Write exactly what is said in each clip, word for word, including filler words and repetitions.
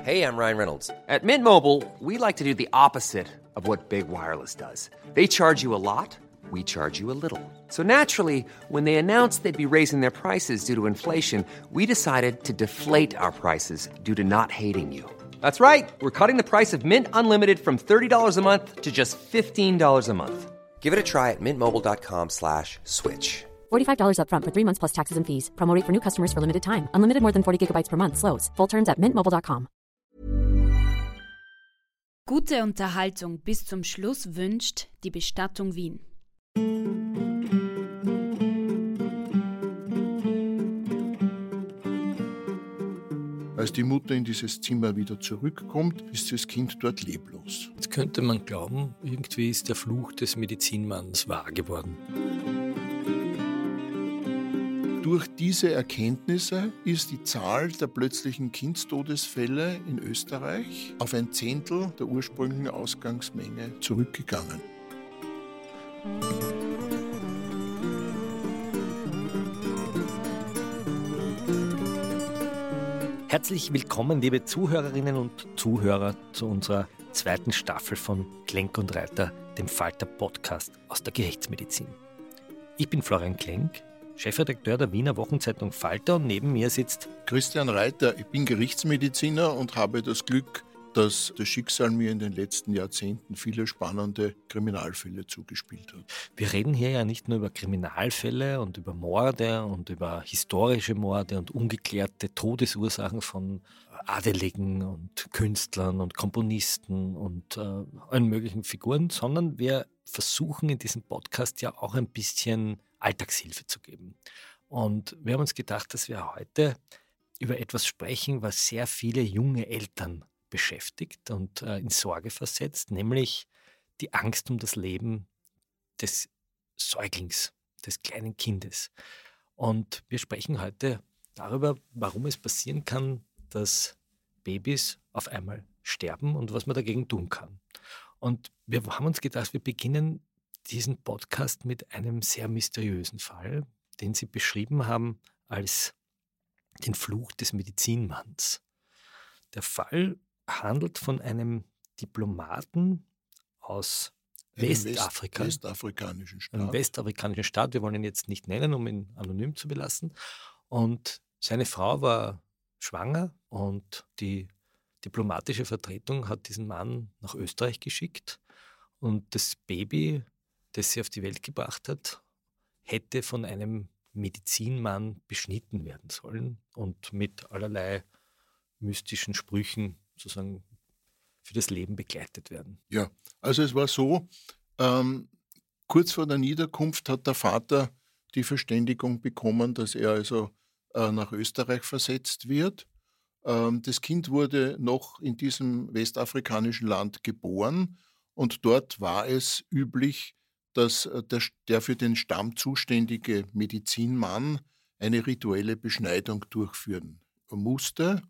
Hey, I'm Ryan Reynolds. At Mint Mobile, we like to do the opposite of what Big Wireless does. They charge you a lot, we charge you a little. So naturally, when they announced they'd be raising their prices due to inflation, we decided to deflate our prices due to not hating you. That's right. We're cutting the price of Mint Unlimited from thirty dollars a month to just fifteen dollars a month. Give it a try at mintmobile.com slash switch. forty-five dollars up front for three months plus taxes and fees. Promo rate for new customers for limited time. Unlimited more than forty gigabytes per month. Slows full terms at mint mobile dot com. Gute Unterhaltung bis zum Schluss wünscht die Bestattung Wien. Als die Mutter in dieses Zimmer wieder zurückkommt, ist das Kind dort leblos. Jetzt könnte man glauben, irgendwie ist der Fluch des Medizinmanns wahr geworden. Durch diese Erkenntnisse ist die Zahl der plötzlichen Kindstodesfälle in Österreich auf ein Zehntel der ursprünglichen Ausgangsmenge zurückgegangen. Herzlich willkommen, liebe Zuhörerinnen und Zuhörer, zu unserer zweiten Staffel von Klenk und Reiter, dem Falter-Podcast aus der Gerichtsmedizin. Ich bin Florian Klenk, Chefredakteur der Wiener Wochenzeitung Falter, und neben mir sitzt Christian Reiter. Ich bin Gerichtsmediziner und habe das Glück, dass das Schicksal mir in den letzten Jahrzehnten viele spannende Kriminalfälle zugespielt hat. Wir reden hier ja nicht nur über Kriminalfälle und über Morde und über historische Morde und ungeklärte Todesursachen von Adeligen und Künstlern und Komponisten und äh, allen möglichen Figuren, sondern wir versuchen in diesem Podcast ja auch ein bisschen Alltagshilfe zu geben. Und wir haben uns gedacht, dass wir heute über etwas sprechen, was sehr viele junge Eltern beschäftigt und äh, in Sorge versetzt, nämlich die Angst um das Leben des Säuglings, des kleinen Kindes. Und wir sprechen heute darüber, warum es passieren kann, dass Babys auf einmal sterben und was man dagegen tun kann. Und wir haben uns gedacht, wir beginnen diesen Podcast mit einem sehr mysteriösen Fall, den Sie beschrieben haben als den Fluch des Medizinmanns. Der Fall handelt von einem Diplomaten aus Westafrika, West, westafrikanischen Staat. einem westafrikanischen Staat. Wir wollen ihn jetzt nicht nennen, um ihn anonym zu belassen. Und seine Frau war schwanger und die diplomatische Vertretung hat diesen Mann nach Österreich geschickt. Und das Baby, das sie auf die Welt gebracht hat, hätte von einem Medizinmann beschnitten werden sollen und mit allerlei mystischen Sprüchen sozusagen für das Leben begleitet werden. Ja, also es war so, ähm, kurz vor der Niederkunft hat der Vater die Verständigung bekommen, dass er also äh, nach Österreich versetzt wird. Ähm, das Kind wurde noch in diesem westafrikanischen Land geboren und dort war es üblich, dass der, der für den Stamm zuständige Medizinmann eine rituelle Beschneidung durchführen musste.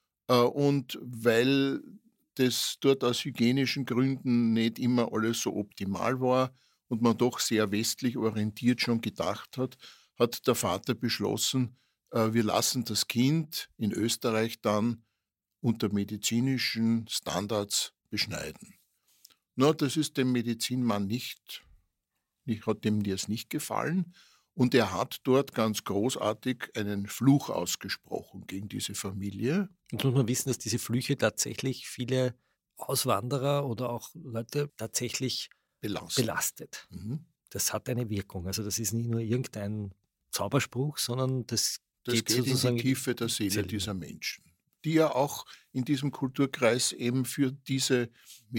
Und weil das dort aus hygienischen Gründen nicht immer alles so optimal war und man doch sehr westlich orientiert schon gedacht hat, hat der Vater beschlossen, wir lassen das Kind in Österreich dann unter medizinischen Standards beschneiden. Na, das ist dem Medizinmann nicht hat dem das nicht gefallen und er hat dort ganz großartig einen Fluch ausgesprochen gegen diese Familie. Jetzt muss man wissen, dass diese Flüche tatsächlich viele Auswanderer oder auch Leute tatsächlich belastet. belastet. Mhm. Das hat eine Wirkung. Also das ist nicht nur irgendein Zauberspruch, sondern das, das geht, geht sozusagen in die Tiefe der Seele Seele. dieser Menschen, die ja auch in diesem Kulturkreis eben für diese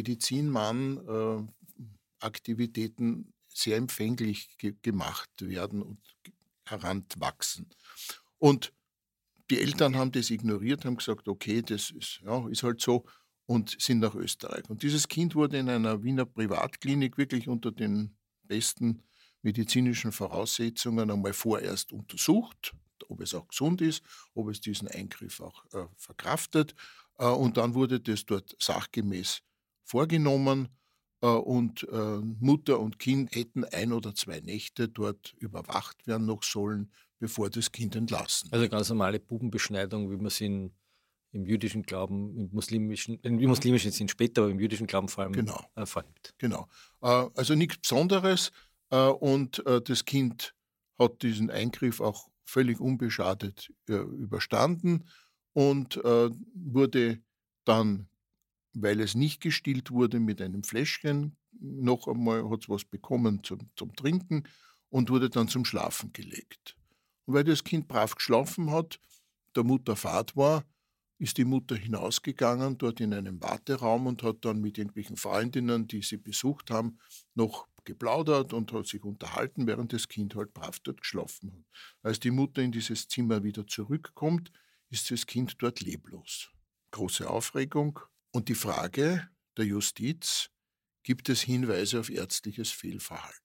Medizinmann-Aktivitäten äh, sehr empfänglich ge- gemacht werden und heranwachsen. Und die Eltern haben das ignoriert, haben gesagt, okay, das ist, ja, ist halt so, und sind nach Österreich. Und dieses Kind wurde in einer Wiener Privatklinik wirklich unter den besten medizinischen Voraussetzungen einmal vorerst untersucht, ob es auch gesund ist, ob es diesen Eingriff auch äh, verkraftet. Äh, und dann wurde das dort sachgemäß vorgenommen. Und äh, Mutter und Kind hätten ein oder zwei Nächte dort überwacht werden noch sollen, bevor das Kind entlassen Also ganz normale Bubenbeschneidung, wie man sie in, im jüdischen Glauben, im muslimischen, im muslimischen sind später, aber im jüdischen Glauben vor allem Genau. äh, vornimmt. Genau. Äh, also nichts Besonderes äh, und äh, das Kind hat diesen Eingriff auch völlig unbeschadet äh, überstanden und äh, wurde dann, weil es nicht gestillt wurde, mit einem Fläschchen noch einmal, hat es was bekommen zum, zum Trinken und wurde dann zum Schlafen gelegt. Und weil das Kind brav geschlafen hat, der Mutter Fahrt war, ist die Mutter hinausgegangen, dort in einem Warteraum und hat dann mit irgendwelchen Freundinnen, die sie besucht haben, noch geplaudert und hat sich unterhalten, während das Kind halt brav dort geschlafen hat. Als die Mutter in dieses Zimmer wieder zurückkommt, ist das Kind dort leblos. Große Aufregung und die Frage der Justiz, gibt es Hinweise auf ärztliches Fehlverhalten?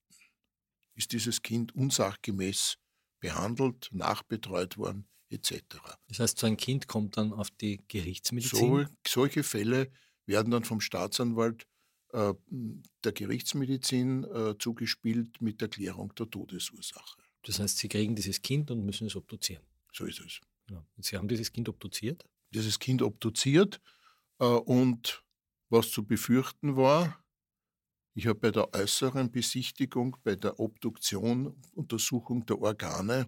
Ist dieses Kind unsachgemäß behandelt, nachbetreut worden, et cetera. Das heißt, so ein Kind kommt dann auf die Gerichtsmedizin? So, solche Fälle werden dann vom Staatsanwalt äh, der Gerichtsmedizin äh, zugespielt mit Erklärung der Todesursache. Das heißt, Sie kriegen dieses Kind und müssen es obduzieren? So ist es. Ja. Und Sie haben dieses Kind obduziert? Dieses Kind obduziert äh, und was zu befürchten war, ich habe bei der äußeren Besichtigung, bei der Obduktion, Untersuchung der Organe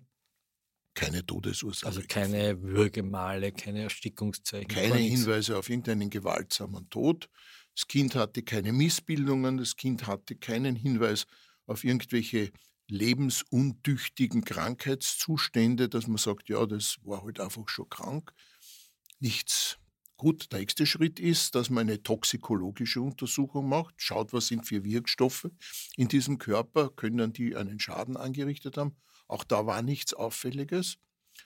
keine Todesursache. Also keine gefunden. Würgemale, keine Erstickungszeichen. Keine Hinweise auf irgendeinen gewaltsamen Tod. Das Kind hatte keine Missbildungen, das Kind hatte keinen Hinweis auf irgendwelche lebensuntüchtigen Krankheitszustände, dass man sagt, ja, das war halt einfach schon krank. Nichts. Gut, der nächste Schritt ist, dass man eine toxikologische Untersuchung macht, schaut, was sind für Wirkstoffe in diesem Körper, können die einen Schaden angerichtet haben. Auch da war nichts Auffälliges.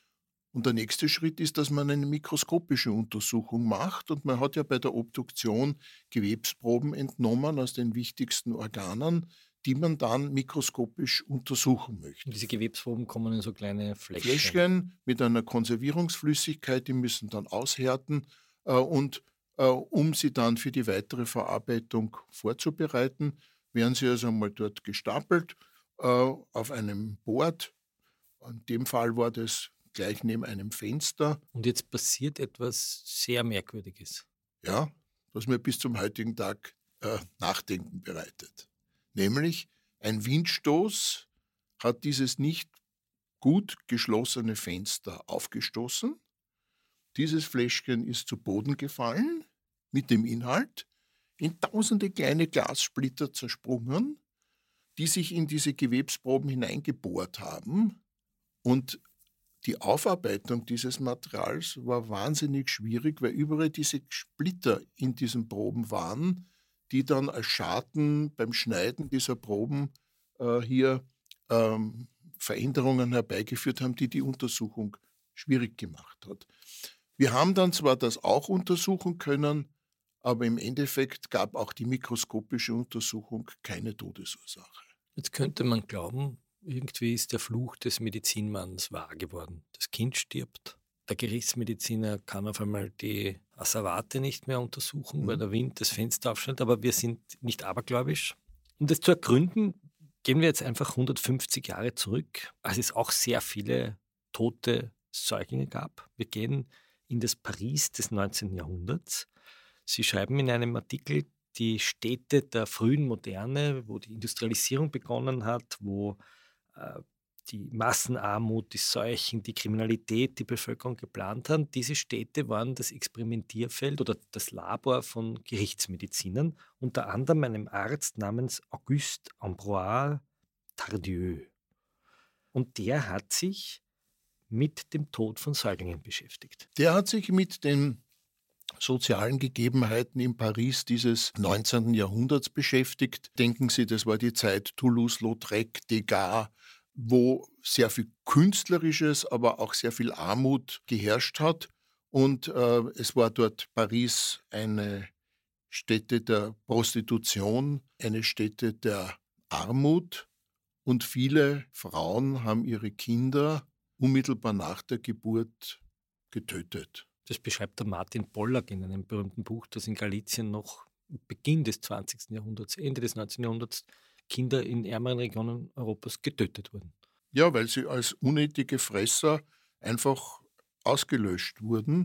Und der nächste Schritt ist, dass man eine mikroskopische Untersuchung macht. Und man hat ja bei der Obduktion Gewebsproben entnommen aus den wichtigsten Organen, die man dann mikroskopisch untersuchen möchte. Und diese Gewebsproben kommen in so kleine Fläschchen. Fläschchen mit einer Konservierungsflüssigkeit, die müssen dann aushärten. Äh, und äh, um sie dann für die weitere Verarbeitung vorzubereiten, werden sie also einmal dort gestapelt äh, auf einem Board. In dem Fall war das gleich neben einem Fenster. Und jetzt passiert etwas sehr Merkwürdiges. Ja, was mir bis zum heutigen Tag äh, Nachdenken bereitet. Nämlich ein Windstoß hat dieses nicht gut geschlossene Fenster aufgestoßen. Dieses Fläschchen ist zu Boden gefallen mit dem Inhalt, in tausende kleine Glassplitter zersprungen, die sich in diese Gewebsproben hineingebohrt haben. Und die Aufarbeitung dieses Materials war wahnsinnig schwierig, weil überall diese Splitter in diesen Proben waren, die dann als Schaden beim Schneiden dieser Proben äh, hier ähm, Veränderungen herbeigeführt haben, die die Untersuchung schwierig gemacht hat. Wir haben dann zwar das auch untersuchen können, aber im Endeffekt gab auch die mikroskopische Untersuchung keine Todesursache. Jetzt könnte man glauben, irgendwie ist der Fluch des Medizinmanns wahr geworden. Das Kind stirbt. Der Gerichtsmediziner kann auf einmal die Asservate nicht mehr untersuchen, mhm. weil der Wind das Fenster aufschneidet, aber wir sind nicht abergläubisch. Um das zu ergründen, gehen wir jetzt einfach hundertfünfzig Jahre zurück, als es auch sehr viele tote Säuglinge gab. Wir gehen in das Paris des neunzehnten Jahrhunderts. Sie schreiben in einem Artikel, die Städte der frühen Moderne, wo die Industrialisierung begonnen hat, wo äh, die Massenarmut, die Seuchen, die Kriminalität, die Bevölkerung geplant haben. Diese Städte waren das Experimentierfeld oder das Labor von Gerichtsmedizinern, unter anderem einem Arzt namens Auguste Ambroise Tardieu. Und der hat sich mit dem Tod von Säuglingen beschäftigt. Der hat sich mit den sozialen Gegebenheiten in Paris dieses neunzehnten Jahrhunderts beschäftigt. Denken Sie, das war die Zeit Toulouse-Lautrec, Degas, wo sehr viel Künstlerisches, aber auch sehr viel Armut geherrscht hat. Und äh, es war dort Paris eine Stätte der Prostitution, eine Stätte der Armut. Und viele Frauen haben ihre Kinder unmittelbar nach der Geburt getötet. Das beschreibt der Martin Pollack in einem berühmten Buch, das in Galizien noch Beginn des zwanzigsten Jahrhunderts, Ende des neunzehnten Jahrhunderts Kinder in ärmeren Regionen Europas getötet wurden. Ja, weil sie als unnötige Fresser einfach ausgelöscht wurden.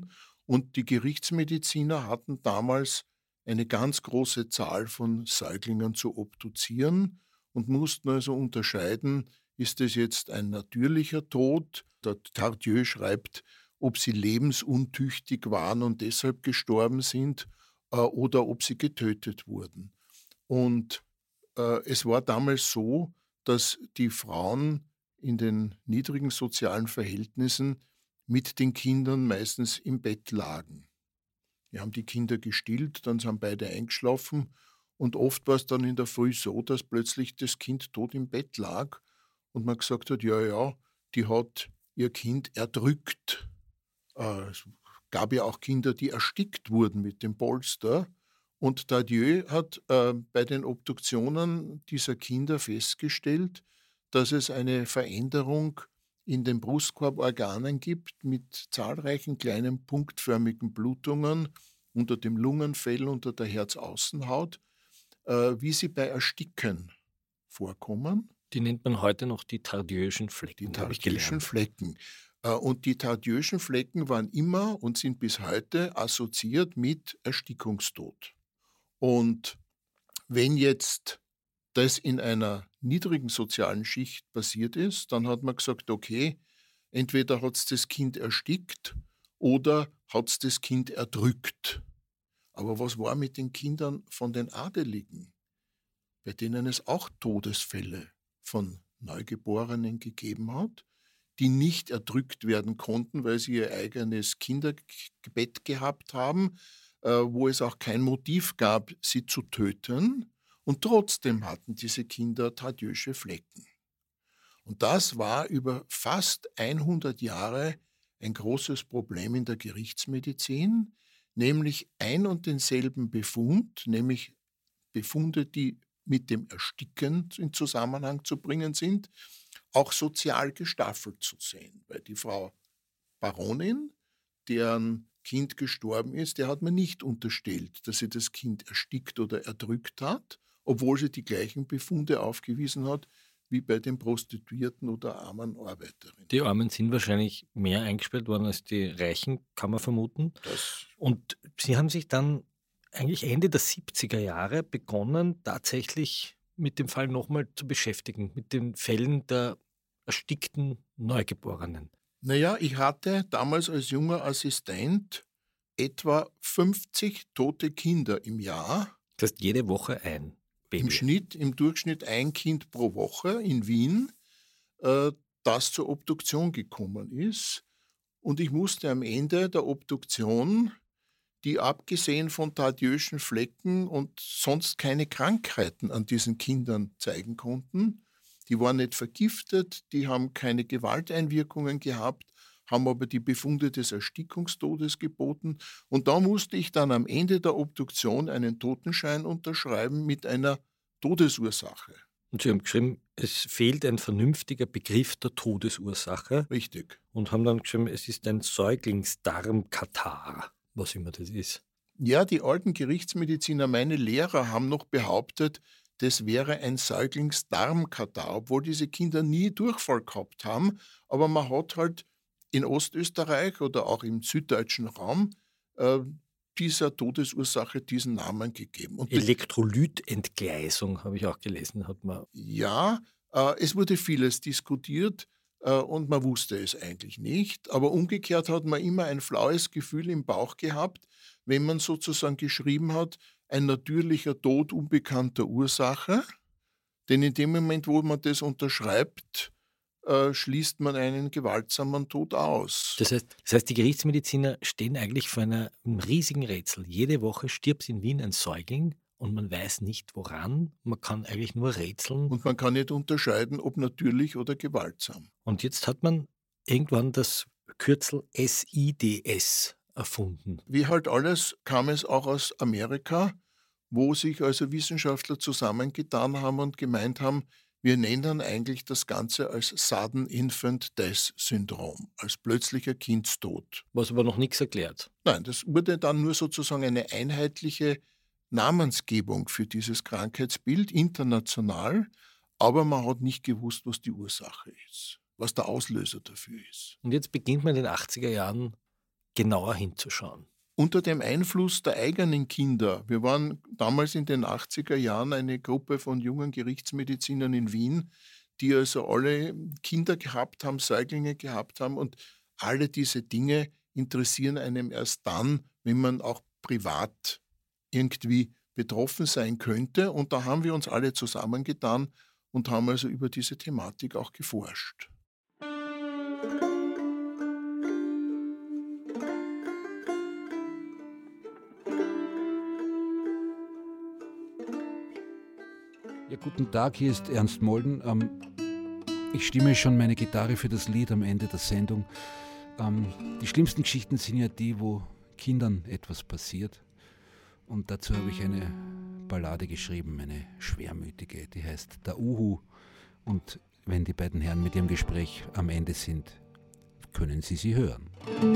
Und die Gerichtsmediziner hatten damals eine ganz große Zahl von Säuglingen zu obduzieren und mussten also unterscheiden, ist es jetzt ein natürlicher Tod? Der Tardieu schreibt, ob sie lebensuntüchtig waren und deshalb gestorben sind äh, oder ob sie getötet wurden. Und äh, es war damals so, dass die Frauen in den niedrigen sozialen Verhältnissen mit den Kindern meistens im Bett lagen. Wir haben die Kinder gestillt, dann sind beide eingeschlafen und oft war es dann in der Früh so, dass plötzlich das Kind tot im Bett lag und man gesagt hat, ja, ja, die hat ihr Kind erdrückt. Äh, es gab ja auch Kinder, die erstickt wurden mit dem Polster. Und Tardieu hat äh, bei den Obduktionen dieser Kinder festgestellt, dass es eine Veränderung in den Brustkorborganen gibt mit zahlreichen kleinen punktförmigen Blutungen unter dem Lungenfell, unter der Herzaußenhaut, äh, wie sie bei Ersticken vorkommen. Die nennt man heute noch die Tardieuschen Flecken. Die Tardieuschen Flecken. Äh, und die Tardieuschen Flecken waren immer und sind bis heute assoziiert mit Erstickungstod. Und wenn jetzt das in einer niedrigen sozialen Schicht passiert ist, dann hat man gesagt, okay, entweder hat es das Kind erstickt oder hat es das Kind erdrückt. Aber was war mit den Kindern von den Adeligen, bei denen es auch Todesfälle von Neugeborenen gegeben hat, die nicht erdrückt werden konnten, weil sie ihr eigenes Kinderbett gehabt haben, äh, wo es auch kein Motiv gab, sie zu töten. Und trotzdem hatten diese Kinder Tardieu'sche Flecken. Und das war über fast hundert Jahre ein großes Problem in der Gerichtsmedizin, nämlich ein und denselben Befund, nämlich Befunde, die mit dem Ersticken in Zusammenhang zu bringen sind, auch sozial gestaffelt zu sehen. Weil die Frau Baronin, deren Kind gestorben ist, der hat mir nicht unterstellt, dass sie das Kind erstickt oder erdrückt hat, obwohl sie die gleichen Befunde aufgewiesen hat wie bei den Prostituierten oder armen Arbeiterinnen. Die Armen sind wahrscheinlich mehr eingesperrt worden als die Reichen, kann man vermuten. Das Und Sie haben sich dann eigentlich Ende der siebziger Jahre begonnen, tatsächlich mit dem Fall nochmal zu beschäftigen, mit den Fällen der erstickten Neugeborenen. Naja, ich hatte damals als junger Assistent etwa fünfzig tote Kinder im Jahr. Das heißt, jede Woche ein Baby. Im Schnitt, im Durchschnitt ein Kind pro Woche in Wien, äh, das zur Obduktion gekommen ist. Und ich musste am Ende der Obduktion, die abgesehen von Tardieu'schen Flecken und sonst keine Krankheiten an diesen Kindern zeigen konnten, die waren nicht vergiftet, die haben keine Gewalteinwirkungen gehabt, haben aber die Befunde des Erstickungstodes geboten. Und da musste ich dann am Ende der Obduktion einen Totenschein unterschreiben mit einer Todesursache. Und Sie haben geschrieben, es fehlt ein vernünftiger Begriff der Todesursache. Richtig. Und haben dann geschrieben, es ist ein Säuglingsdarmkatar, was immer das ist. Ja, die alten Gerichtsmediziner, meine Lehrer, haben noch behauptet, das wäre ein Säuglingsdarmkatar, obwohl diese Kinder nie Durchfall gehabt haben. Aber man hat halt in Ostösterreich oder auch im süddeutschen Raum äh, dieser Todesursache diesen Namen gegeben. Und Elektrolytentgleisung, habe ich auch gelesen, hat man. Ja, äh, es wurde vieles diskutiert äh, und man wusste es eigentlich nicht. Aber umgekehrt hat man immer ein flaues Gefühl im Bauch gehabt, wenn man sozusagen geschrieben hat, ein natürlicher Tod unbekannter Ursache. Denn in dem Moment, wo man das unterschreibt, äh, schließt man einen gewaltsamen Tod aus. Das heißt, das heißt, die Gerichtsmediziner stehen eigentlich vor einer, einem riesigen Rätsel. Jede Woche stirbt in Wien ein Säugling und man weiß nicht woran. Man kann eigentlich nur rätseln. Und man kann nicht unterscheiden, ob natürlich oder gewaltsam. Und jetzt hat man irgendwann das Kürzel S I D S erfunden. Wie halt alles kam es auch aus Amerika, wo sich also Wissenschaftler zusammengetan haben und gemeint haben, wir nennen eigentlich das Ganze als Sudden Infant Death Syndrom, als plötzlicher Kindstod. Was aber noch nichts erklärt. Nein, das wurde dann nur sozusagen eine einheitliche Namensgebung für dieses Krankheitsbild, international, aber man hat nicht gewusst, was die Ursache ist, was der Auslöser dafür ist. Und jetzt beginnt man in den achtziger Jahren genauer hinzuschauen. Unter dem Einfluss der eigenen Kinder. Wir waren damals in den achtziger Jahren eine Gruppe von jungen Gerichtsmedizinern in Wien, die also alle Kinder gehabt haben, Säuglinge gehabt haben, und alle diese Dinge interessieren einem erst dann, wenn man auch privat irgendwie betroffen sein könnte. Und da haben wir uns alle zusammengetan und haben also über diese Thematik auch geforscht. Ja, guten Tag, hier ist Ernst Molden. Ähm, ich stimme schon meine Gitarre für das Lied am Ende der Sendung. Ähm, die schlimmsten Geschichten sind ja die, wo Kindern etwas passiert. Und dazu habe ich eine Ballade geschrieben, eine schwermütige, die heißt Der Uhu. Und wenn die beiden Herren mit ihrem Gespräch am Ende sind, können Sie sie hören.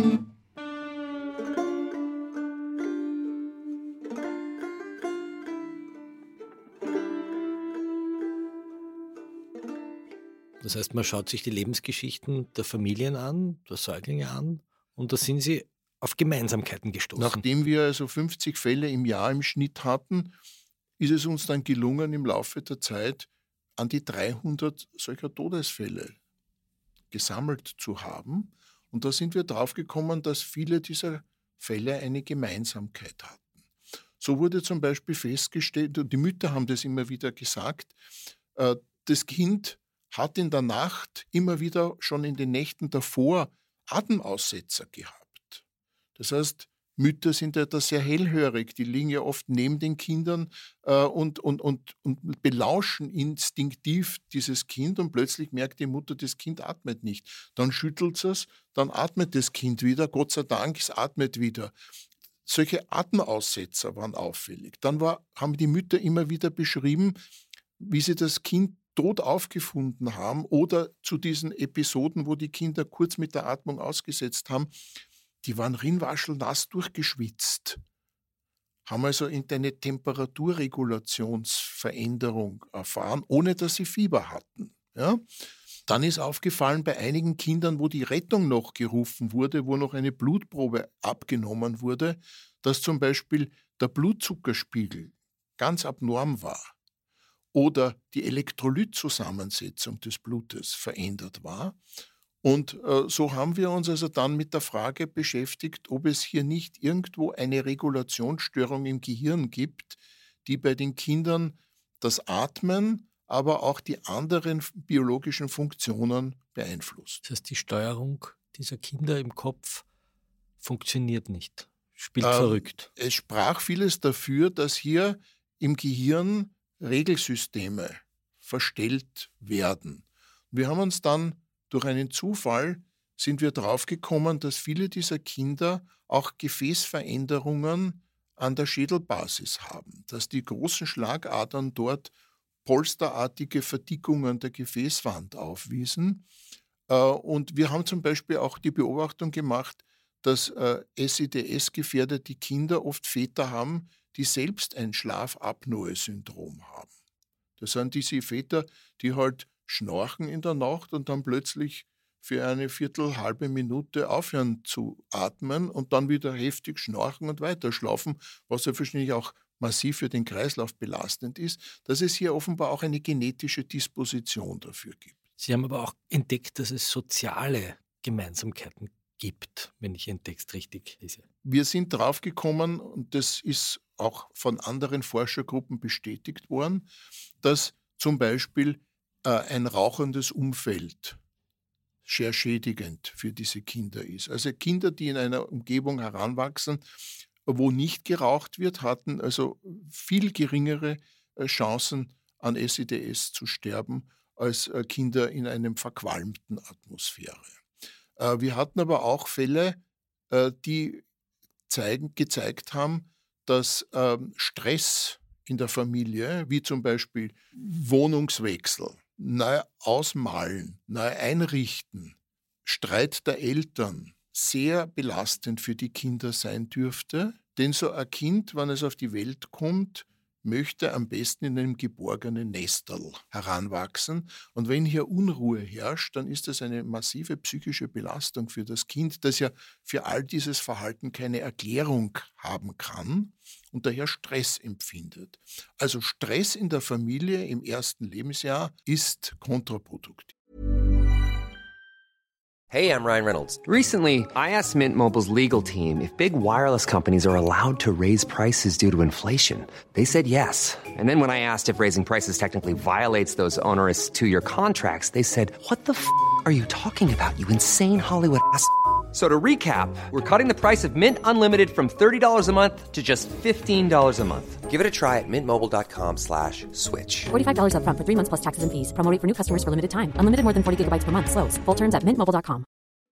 Das heißt, man schaut sich die Lebensgeschichten der Familien an, der Säuglinge an, und da sind Sie auf Gemeinsamkeiten gestoßen. Nachdem wir also fünfzig Fälle im Jahr im Schnitt hatten, ist es uns dann gelungen, im Laufe der Zeit an die dreihundert solcher Todesfälle gesammelt zu haben. Und da sind wir drauf gekommen, dass viele dieser Fälle eine Gemeinsamkeit hatten. So wurde zum Beispiel festgestellt, und die Mütter haben das immer wieder gesagt, äh, das Kind hat in der Nacht immer wieder schon in den Nächten davor Atemaussetzer gehabt. Das heißt, Mütter sind ja da sehr hellhörig, die liegen ja oft neben den Kindern äh, und, und, und, und belauschen instinktiv dieses Kind, und plötzlich merkt die Mutter, das Kind atmet nicht. Dann schüttelt sie es, dann atmet das Kind wieder, Gott sei Dank, es atmet wieder. Solche Atemaussetzer waren auffällig. Dann war, haben die Mütter immer wieder beschrieben, wie sie das Kind tot aufgefunden haben, oder zu diesen Episoden, wo die Kinder kurz mit der Atmung ausgesetzt haben, die waren rinwaschelnass durchgeschwitzt, haben also eine Temperaturregulationsveränderung erfahren, ohne dass sie Fieber hatten. Ja? Dann ist aufgefallen bei einigen Kindern, wo die Rettung noch gerufen wurde, wo noch eine Blutprobe abgenommen wurde, dass zum Beispiel der Blutzuckerspiegel ganz abnorm war oder die Elektrolytzusammensetzung des Blutes verändert war. Und äh, so haben wir uns also dann mit der Frage beschäftigt, ob es hier nicht irgendwo eine Regulationsstörung im Gehirn gibt, die bei den Kindern das Atmen, aber auch die anderen biologischen Funktionen beeinflusst. Das heißt, die Steuerung dieser Kinder im Kopf funktioniert nicht, spielt Ähm, verrückt. Es sprach vieles dafür, dass hier im Gehirn Regelsysteme verstellt werden. Wir haben uns dann durch einen Zufall sind wir draufgekommen, dass viele dieser Kinder auch Gefäßveränderungen an der Schädelbasis haben, dass die großen Schlagadern dort polsterartige Verdickungen der Gefäßwand aufwiesen. Äh, Und wir haben zum Beispiel auch die Beobachtung gemacht, dass äh, S I D S-gefährdete Kinder oft Väter haben, die selbst ein Schlafapnoe-Syndrom haben. Das sind diese Väter, die halt schnarchen in der Nacht und dann plötzlich für eine Viertel, halbe Minute aufhören zu atmen und dann wieder heftig schnarchen und weiterschlafen, was ja wahrscheinlich auch massiv für den Kreislauf belastend ist, dass es hier offenbar auch eine genetische Disposition dafür gibt. Sie haben aber auch entdeckt, dass es soziale Gemeinsamkeiten gibt, wenn ich Ihren Text richtig lese. Wir sind draufgekommen, und das ist auch von anderen Forschergruppen bestätigt worden, dass zum Beispiel äh, ein rauchendes Umfeld sehr schädigend für diese Kinder ist. Also Kinder, die in einer Umgebung heranwachsen, wo nicht geraucht wird, hatten also viel geringere äh, Chancen, an S I D S zu sterben, als äh, Kinder in einem verqualmten Atmosphäre. Äh, wir hatten aber auch Fälle, äh, die zeigen, gezeigt haben, dass ähm, Stress in der Familie, wie zum Beispiel Wohnungswechsel, neu ausmalen, neu einrichten, Streit der Eltern, sehr belastend für die Kinder sein dürfte. Denn so ein Kind, wenn es auf die Welt kommt, möchte am besten in einem geborgenen Nesterl heranwachsen. Und wenn hier Unruhe herrscht, dann ist das eine massive psychische Belastung für das Kind, das ja für all dieses Verhalten keine Erklärung haben kann und daher Stress empfindet. Also Stress in der Familie im ersten Lebensjahr ist kontraproduktiv. Hey, I'm Ryan Reynolds. Recently, I asked Mint Mobile's legal team if big wireless companies are allowed to raise prices due to inflation. They said yes. And then when I asked if raising prices technically violates those onerous two-year contracts, they said, "What the f*** are you talking about, you insane Hollywood ass?" So to recap, we're cutting the price of Mint Unlimited from thirty dollars a month to just fifteen dollars a month. Give it a try at mintmobile.com slash switch. forty-five dollars up front for three months plus taxes and fees. Promo rate for new customers for limited time. Unlimited more than forty gigabytes per month. Slows full terms at mint mobile dot com.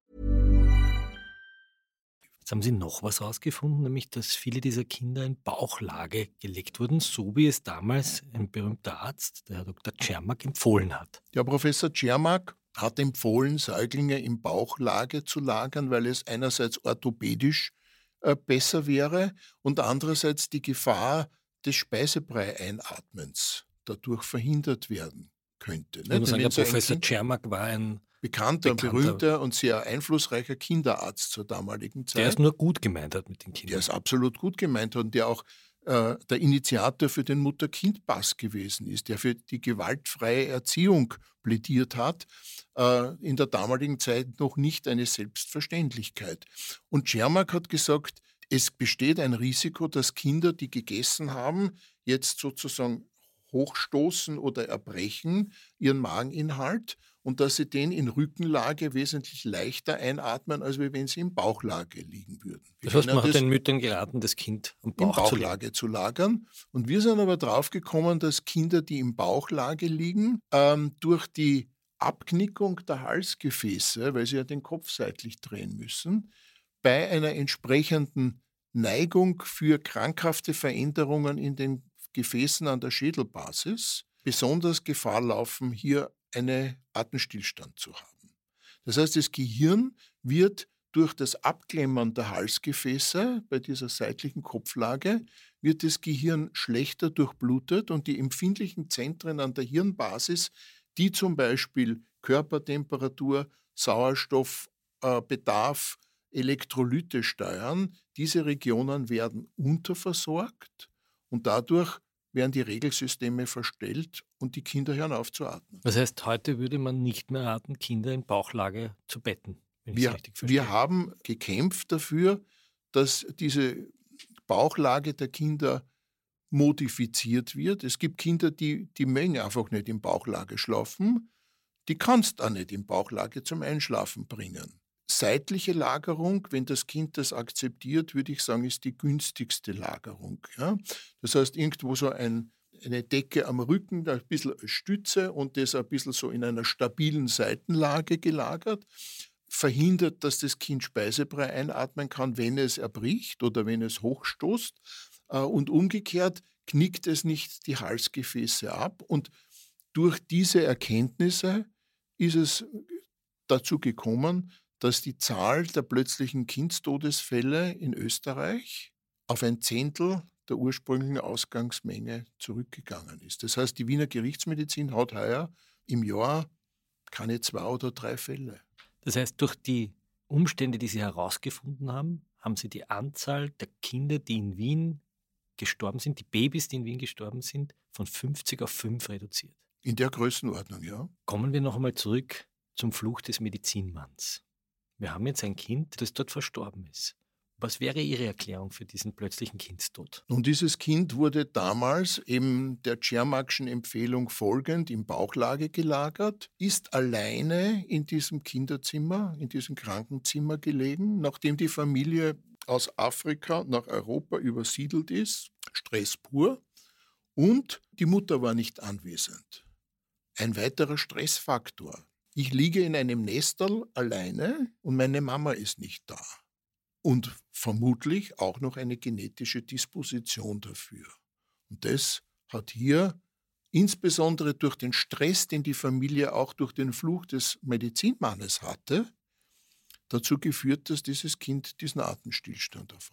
Jetzt haben Sie noch was rausgefunden, nämlich, dass viele dieser Kinder in Bauchlage gelegt wurden, so wie es damals ein berühmter Arzt, der Herr Doktor Czermak, empfohlen hat. Der Professor Czermak hat empfohlen, Säuglinge in Bauchlage zu lagern, weil es einerseits orthopädisch äh, besser wäre und andererseits die Gefahr des Speisebrei-Einatmens dadurch verhindert werden könnte. Ich muss sagen, der so Professor Czermak war ein bekannter, bekannter, berühmter und sehr einflussreicher Kinderarzt zur damaligen Zeit. der es nur gut gemeint hat mit den Kindern. Der es absolut gut gemeint hat und der auch äh, der Initiator für den Mutter-Kind-Pass gewesen ist, der für die gewaltfreie Erziehung plädiert hat, äh, in der damaligen Zeit noch nicht eine Selbstverständlichkeit. Und Czermak hat gesagt, es besteht ein Risiko, dass Kinder, die gegessen haben, jetzt sozusagen hochstoßen oder erbrechen ihren Mageninhalt und dass sie den in Rückenlage wesentlich leichter einatmen, als wenn sie in Bauchlage liegen würden. Wir Das heißt, man nennen hat das den Müttern geraten, das Kind am in Bauch zu legen. Bauchlage zu lagern. Und wir sind aber drauf gekommen, dass Kinder, die in Bauchlage liegen, ähm, durch die Abknickung der Halsgefäße, weil sie ja den Kopf seitlich drehen müssen, bei einer entsprechenden Neigung für krankhafte Veränderungen in den Gefäßen an der Schädelbasis besonders Gefahr laufen, hier einen Atemstillstand zu haben. Das heißt, das Gehirn wird durch das Abklemmern der Halsgefäße bei dieser seitlichen Kopflage, wird das Gehirn schlechter durchblutet und die empfindlichen Zentren an der Hirnbasis, die zum Beispiel Körpertemperatur, Sauerstoffbedarf, Elektrolyte steuern, diese Regionen werden unterversorgt und dadurch werden die Regelsysteme verstellt und die Kinder hören auf zu atmen. Das heißt, heute würde man nicht mehr raten, Kinder in Bauchlage zu betten, wenn ich es Wir, richtig verstehe. wir haben gekämpft dafür, dass diese Bauchlage der Kinder modifiziert wird. Es gibt Kinder, die, die mögen einfach nicht in Bauchlage schlafen. Die kannst du auch nicht in Bauchlage zum Einschlafen bringen. Seitliche Lagerung, wenn das Kind das akzeptiert, würde ich sagen, ist die günstigste Lagerung. Ja? Das heißt, irgendwo so ein, eine Decke am Rücken, da ein bisschen Stütze und das ein bisschen so in einer stabilen Seitenlage gelagert, verhindert, dass das Kind Speisebrei einatmen kann, wenn es erbricht oder wenn es hochstoßt. Und umgekehrt knickt es nicht die Halsgefäße ab. Und durch diese Erkenntnisse ist es dazu gekommen, dass die Zahl der plötzlichen Kindstodesfälle in Österreich auf ein Zehntel der ursprünglichen Ausgangsmenge zurückgegangen ist. Das heißt, die Wiener Gerichtsmedizin hat heuer im Jahr keine zwei oder drei Fälle. Das heißt, durch die Umstände, die Sie herausgefunden haben, haben Sie die Anzahl der Kinder, die in Wien gestorben sind, die Babys, die in Wien gestorben sind, von fünfzig auf fünf reduziert. In der Größenordnung, ja. Kommen wir noch einmal zurück zum Fluch des Medizinmanns. Wir haben jetzt ein Kind, das dort verstorben ist. Was wäre Ihre Erklärung für diesen plötzlichen Kindstod? Nun, dieses Kind wurde damals eben der Czermakschen Empfehlung folgend in Bauchlage gelagert, ist alleine in diesem Kinderzimmer, in diesem Krankenzimmer gelegen, nachdem die Familie aus Afrika nach Europa übersiedelt ist, Stress pur, und die Mutter war nicht anwesend. Ein weiterer Stressfaktor. Ich liege in einem Nesterl alleine und meine Mama ist nicht da. Und vermutlich auch noch eine genetische Disposition dafür. Und das hat hier insbesondere durch den Stress, den die Familie auch durch den Fluch des Medizinmannes hatte, dazu geführt, dass dieses Kind diesen Atemstillstand erfahren hat.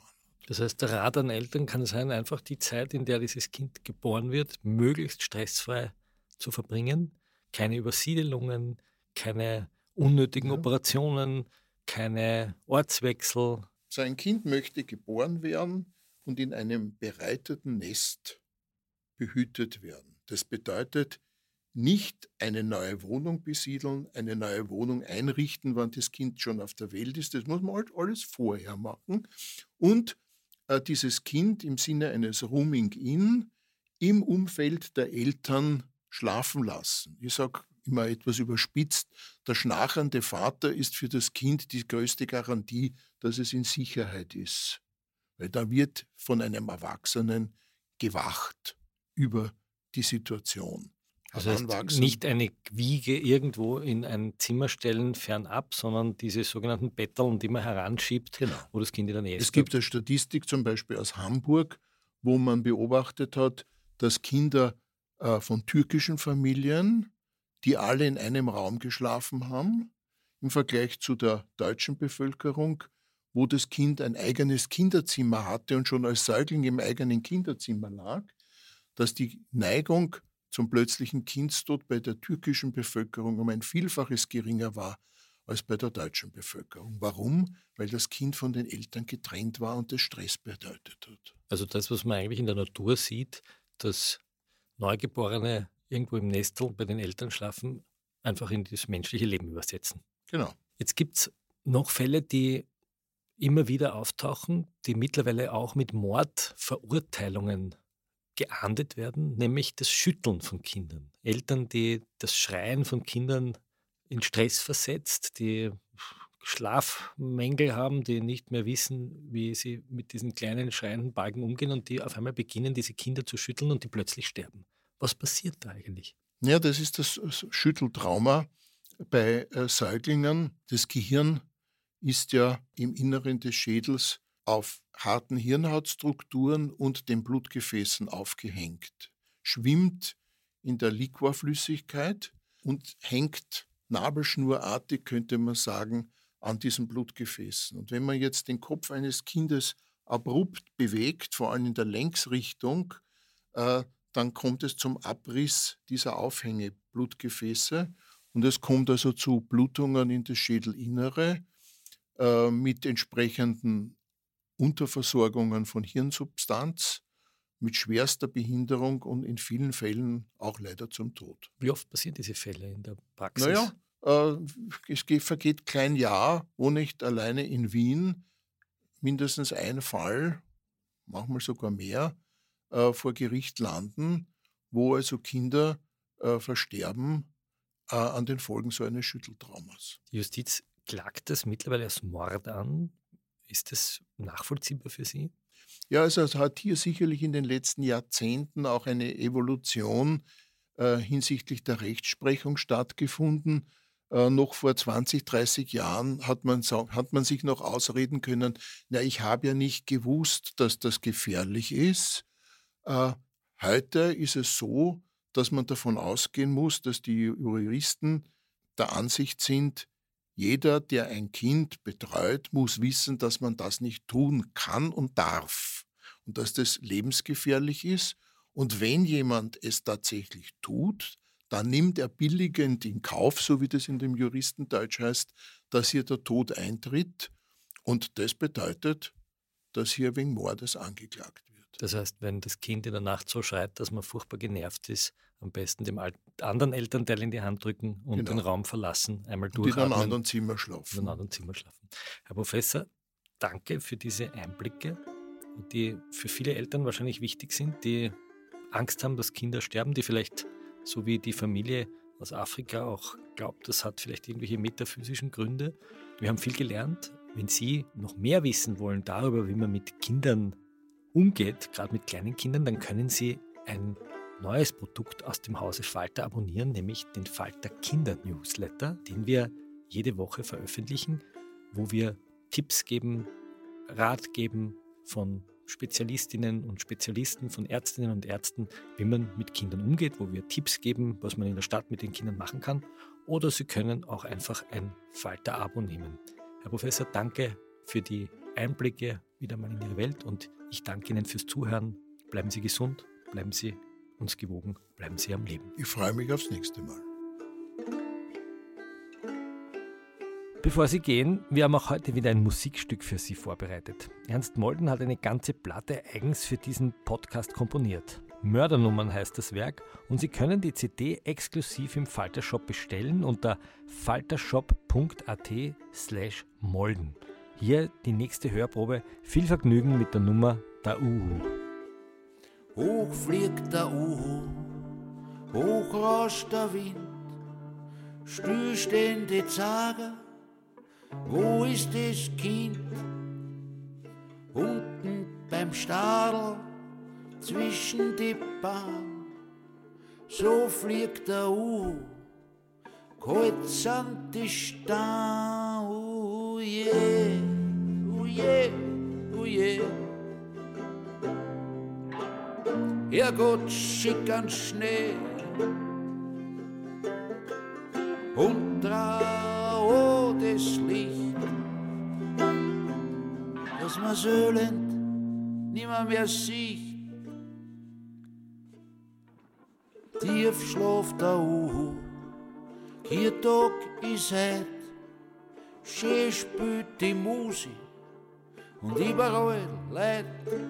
Das heißt, der Rat an Eltern kann sein, einfach die Zeit, in der dieses Kind geboren wird, möglichst stressfrei zu verbringen. Keine Übersiedelungen, keine unnötigen ja. Operationen, keine Ortswechsel. So ein Kind möchte geboren werden und in einem bereiteten Nest behütet werden. Das bedeutet, nicht eine neue Wohnung besiedeln, eine neue Wohnung einrichten, wenn das Kind schon auf der Welt ist. Das muss man halt alles vorher machen. Und äh, dieses Kind im Sinne eines Rooming-In im Umfeld der Eltern schlafen lassen. Ich sage immer etwas überspitzt, der schnarchende Vater ist für das Kind die größte Garantie, dass es in Sicherheit ist. Weil da wird von einem Erwachsenen gewacht über die Situation. Das heißt, nicht eine Wiege irgendwo in ein Zimmer stellen, fernab, sondern diese sogenannten Betteln, die man heranschiebt, genau. wo das Kind in der Nähe ist. Es gibt eine Statistik zum Beispiel aus Hamburg, wo man beobachtet hat, dass Kinder äh, von türkischen Familien, die alle in einem Raum geschlafen haben, im Vergleich zu der deutschen Bevölkerung, wo das Kind ein eigenes Kinderzimmer hatte und schon als Säugling im eigenen Kinderzimmer lag, dass die Neigung zum plötzlichen Kindstod bei der türkischen Bevölkerung um ein Vielfaches geringer war als bei der deutschen Bevölkerung. Warum? Weil das Kind von den Eltern getrennt war und das Stress bedeutet hat. Also das, was man eigentlich in der Natur sieht, dass Neugeborene irgendwo im Nestel bei den Eltern schlafen, einfach in das menschliche Leben übersetzen. Genau. Jetzt gibt es noch Fälle, die immer wieder auftauchen, die mittlerweile auch mit Mordverurteilungen geahndet werden, nämlich das Schütteln von Kindern. Eltern, die das Schreien von Kindern in Stress versetzt, die Schlafmängel haben, die nicht mehr wissen, wie sie mit diesen kleinen schreienden Balken umgehen und die auf einmal beginnen, diese Kinder zu schütteln und die plötzlich sterben. Was passiert da eigentlich? Ja, das ist das Schütteltrauma bei äh, Säuglingen. Das Gehirn ist ja im Inneren des Schädels auf harten Hirnhautstrukturen und den Blutgefäßen aufgehängt, schwimmt in der Liquorflüssigkeit und hängt nabelschnurartig, könnte man sagen, an diesen Blutgefäßen. Und wenn man jetzt den Kopf eines Kindes abrupt bewegt, vor allem in der Längsrichtung, äh, dann kommt es zum Abriss dieser Aufhängeblutgefäße und es kommt also zu Blutungen in das Schädelinnere äh, mit entsprechenden Unterversorgungen von Hirnsubstanz, mit schwerster Behinderung und in vielen Fällen auch leider zum Tod. Wie oft passieren diese Fälle in der Praxis? Naja, äh, es geht, vergeht kein Jahr, wo nicht alleine in Wien mindestens ein Fall, manchmal sogar mehr, äh, vor Gericht landen, wo also Kinder äh, versterben äh, an den Folgen so eines Schütteltraumas. Die Justiz klagt das mittlerweile als Mord an. Ist das nachvollziehbar für Sie? Ja, also es hat hier sicherlich in den letzten Jahrzehnten auch eine Evolution äh, hinsichtlich der Rechtsprechung stattgefunden. Äh, noch vor zwanzig, dreißig Jahren hat man, hat man sich noch ausreden können, na, ich habe ja nicht gewusst, dass das gefährlich ist. Äh, heute ist es so, dass man davon ausgehen muss, dass die Juristen der Ansicht sind, jeder, der ein Kind betreut, muss wissen, dass man das nicht tun kann und darf und dass das lebensgefährlich ist. Und wenn jemand es tatsächlich tut, dann nimmt er billigend in Kauf, so wie das in dem Juristendeutsch heißt, dass hier der Tod eintritt. Und das bedeutet, dass hier wegen Mordes angeklagt wird. Das heißt, wenn das Kind in der Nacht so schreit, dass man furchtbar genervt ist, am besten dem anderen Elternteil in die Hand drücken und genau. den Raum verlassen, einmal durchatmen. Und in einem anderen Zimmer schlafen. In einem anderen Zimmer schlafen. Herr Professor, danke für diese Einblicke, die für viele Eltern wahrscheinlich wichtig sind, die Angst haben, dass Kinder sterben, die vielleicht, so wie die Familie aus Afrika, auch glaubt, das hat vielleicht irgendwelche metaphysischen Gründe. Wir haben viel gelernt. Wenn Sie noch mehr wissen wollen darüber, wie man mit Kindern umgeht, gerade mit kleinen Kindern, dann können Sie ein neues Produkt aus dem Hause Falter abonnieren, nämlich den Falter Kinder-Newsletter, den wir jede Woche veröffentlichen, wo wir Tipps geben, Rat geben von Spezialistinnen und Spezialisten, von Ärztinnen und Ärzten, wie man mit Kindern umgeht, wo wir Tipps geben, was man in der Stadt mit den Kindern machen kann. Oder Sie können auch einfach ein Falter-Abo nehmen. Herr Professor, danke für die Einblicke wieder mal in Ihre Welt und ich danke Ihnen fürs Zuhören. Bleiben Sie gesund, bleiben Sie uns gewogen, bleiben Sie am Leben. Ich freue mich aufs nächste Mal. Bevor Sie gehen, wir haben auch heute wieder ein Musikstück für Sie vorbereitet. Ernst Molden hat eine ganze Platte eigens für diesen Podcast komponiert. Mördernummern heißt das Werk und Sie können die C D exklusiv im Falter-Shop bestellen unter faltershop.at slash Molden. Hier die nächste Hörprobe. Viel Vergnügen mit der Nummer Der Uhu. Hoch fliegt der Uhu, hoch rauscht der Wind, still stehen die Zager, wo ist das Kind? Unten beim Stadel, zwischen die Bahn, so fliegt der Uhu, kalt sind die Stahn, oh je, oh je, oh je. Herrgott, schick an Schnee und trau das Licht, dass man söhlend nimmer mehr sieht. Tief schlaft der Uhu, Kirtag ist heut, schön spielt die Musik und überall Leid.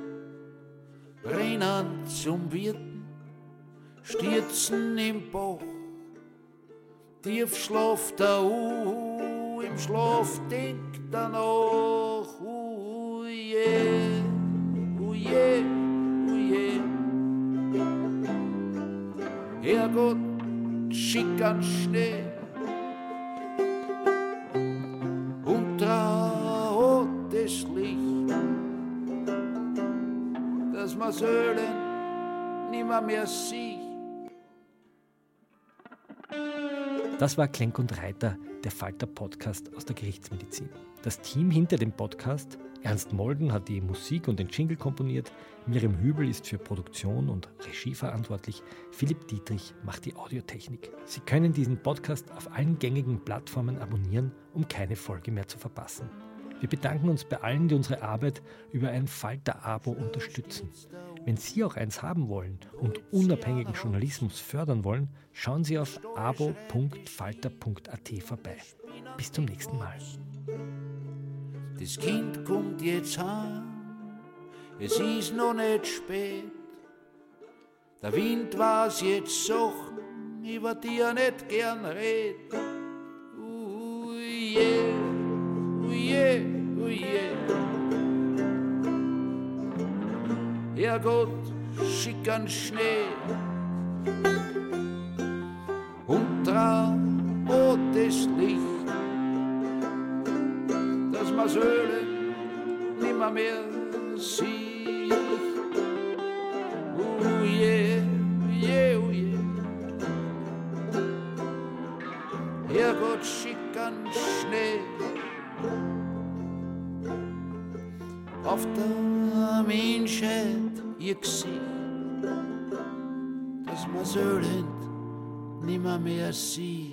Rennen zum Wirten, stürzen im Bach, tief schlaft der Uhu, im Schlaf denkt er nach, uh je, uh je, uh je. Herrgott, schick an Schnee und trau das Licht, dass man Söhlen nimmer mehr sieht. Das war Klenk und Reiter, der Falter-Podcast aus der Gerichtsmedizin. Das Team hinter dem Podcast, Ernst Molden hat die Musik und den Jingle komponiert, Miriam Hübel ist für Produktion und Regie verantwortlich, Philipp Dietrich macht die Audiotechnik. Sie können diesen Podcast auf allen gängigen Plattformen abonnieren, um keine Folge mehr zu verpassen. Wir bedanken uns bei allen, die unsere Arbeit über ein Falter-Abo unterstützen. Wenn Sie auch eins haben wollen und unabhängigen Journalismus fördern wollen, schauen Sie auf abo punkt falter punkt at vorbei. Bis zum nächsten Mal. Das Kind kommt jetzt heim, es ist noch nicht spät. Der Wind weiß jetzt Sachen, über die er nicht gern redet. Ui je, ui je, ui je. Herrgott, schick an Schnee und trau das Licht, dass man Söhlen nimmer mehr sieht. Oh je, oh je, oh je. Herrgott, schick an Schnee auf der Menschheit ihr Gesicht, dass man Söhlen nimmer mehr sieht.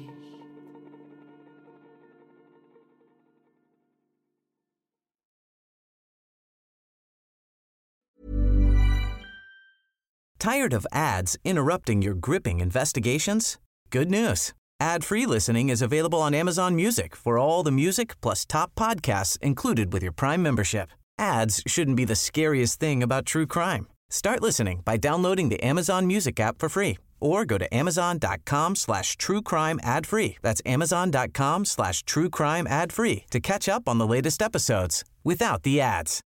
Tired of ads interrupting your gripping investigations? Good news. Ad-free listening is available on Amazon Music for all the music plus top podcasts included with your Prime membership. Ads shouldn't be the scariest thing about true crime. Start listening by downloading the Amazon Music app for free or go to amazon.com slash true crime ad free. That's amazon.com slash true crime ad free to catch up on the latest episodes without the ads.